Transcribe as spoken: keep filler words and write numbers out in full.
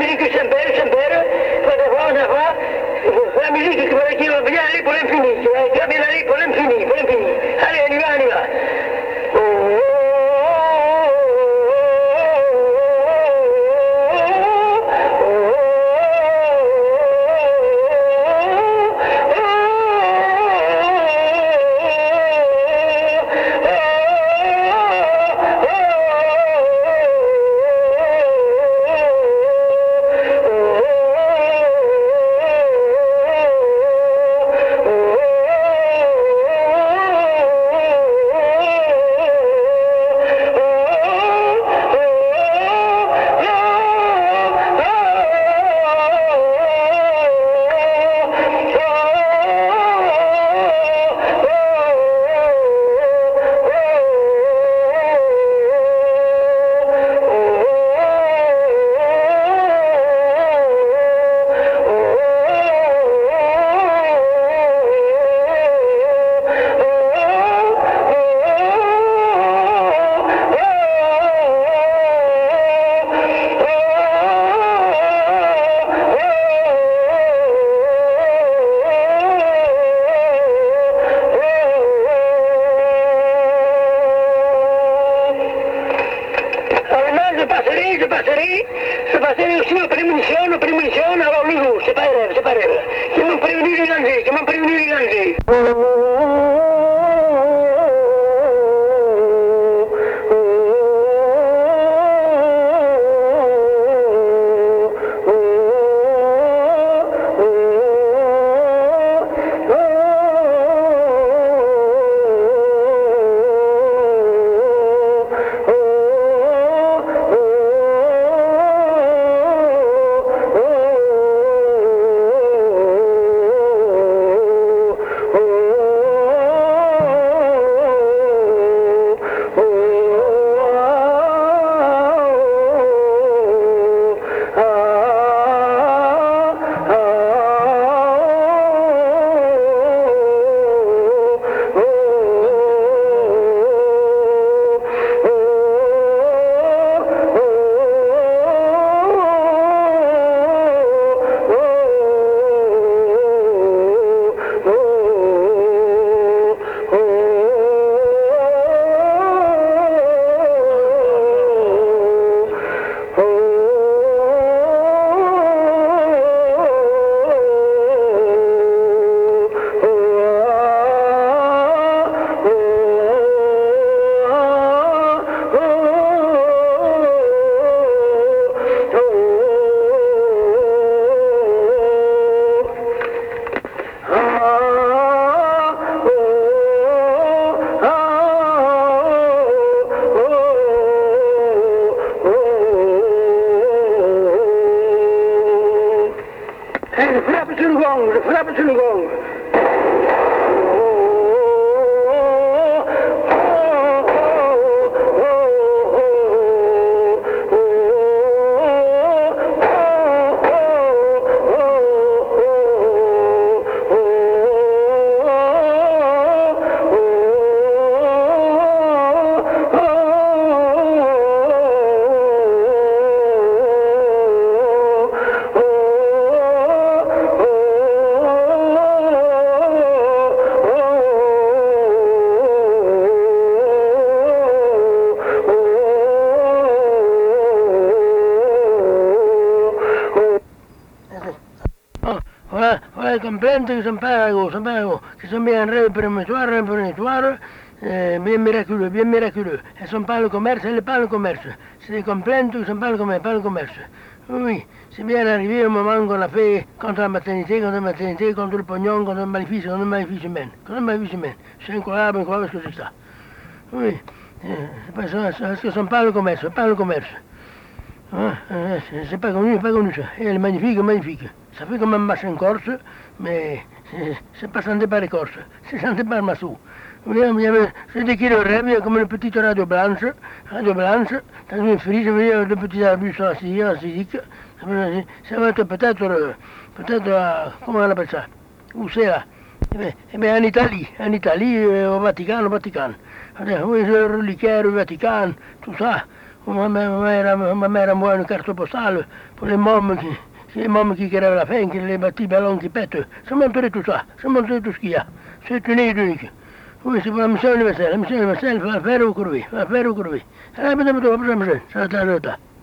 musique sympa, sympa, pas d'avoir, d'avoir, la musique qui va bien aller pour l'infini, qui va bien aller pour l'infini, pour l'infini. Allez, on y va, on y va. Oh, oh, comprendo que son pagos, son pagos, que sont bien prémonitoire, prémonitoire, euh, bien miraculeux, bien miraculeux. Elles sont pas le commerce, elles pas le commerce. C'est des complaintes qui sont pas le commerce, pas le commerce. Oui, c'est bien arrivé au moment qu'on a fait contre la maternité, contre la maternité, contre le pognon, contre le maléfice, contre le maléfice humain. Contre le maléfice humain. C'est incroyable, incroyable ce que c'est ça. Oui, c'est pas ça, parce que ce sont pas le commerce, pas le commerce. Ah, c'est pas connu, pas connu ça. Et elle est magnifique, magnifique. Ça fait comme un machin corse, mais c'est pas chanté par les Corses, c'est chanté par Massou. Il y avait, c'était qui le rêve, il y a comme une petite radio blanche, radio blanche, dans une frise, il y a de petits arbustes acidiques. Ça va être peut-être, peut-être, comment on appelle ça, où c'est là? Eh bien, en Italie, en Italie, au Vatican, au Vatican. Oui, le reliquaire, le Vatican, tout ça. Ma mère, ma mère, ma mère a envoyé une carte postale pour les mômes qui, les mômes qui crèvent la faim, qui les petits ballons qui pètent. Je montrerai tout ça, je montrerai tout ce qu'il y a. C'est unique, unique. Oui, c'est pour la mission universelle. La mission universelle, va faire au courrier, va faire au courrier. Allez, madame, madame, madame, ça va être là.